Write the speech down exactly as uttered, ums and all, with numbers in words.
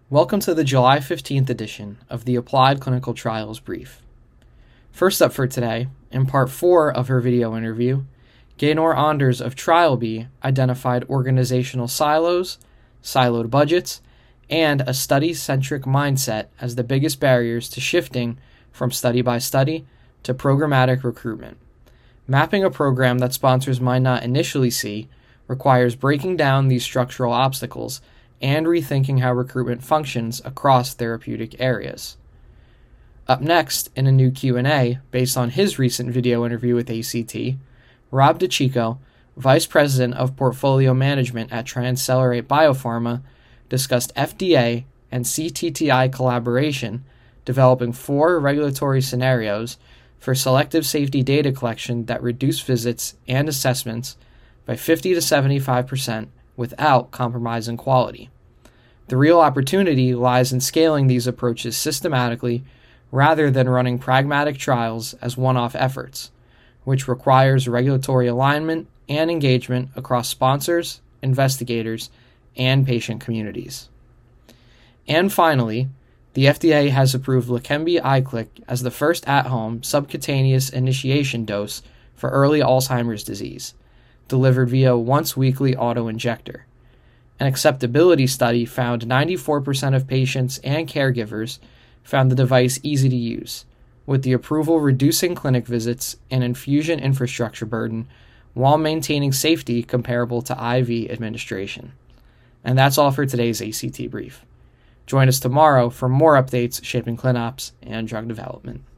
Welcome to the July fifteenth edition of the Applied Clinical Trials Brief. First up for today, in part four of her video interview, Gaynor Anders of TrialBee identified organizational silos, siloed budgets, and a study-centric mindset as the biggest barriers to shifting from study by study to programmatic recruitment. Mapping a program that sponsors might not initially see requires breaking down these structural obstacles and rethinking how recruitment functions across therapeutic areas. Up next, in a new Q and A based on his recent video interview with A C T, Rob DiCicco, Vice President of Portfolio Management at TransCellerate Biopharma, discussed F D A and C T T I collaboration, developing four regulatory scenarios for selective safety data collection that reduce visits and assessments by fifty to seventy-five percent without compromising quality. The real opportunity lies in scaling these approaches systematically rather than running pragmatic trials as one-off efforts, which requires regulatory alignment and engagement across sponsors, investigators, and patient communities. And finally, the F D A has approved Leqembi IQLIK as the first at-home subcutaneous initiation dose for early Alzheimer's disease, delivered via once-weekly auto-injector. An acceptability study found ninety-four percent of patients and caregivers found the device easy to use, with the approval reducing clinic visits and infusion infrastructure burden while maintaining safety comparable to I V administration. And that's all for today's A C T Brief. Join us tomorrow for more updates shaping ClinOps and drug development.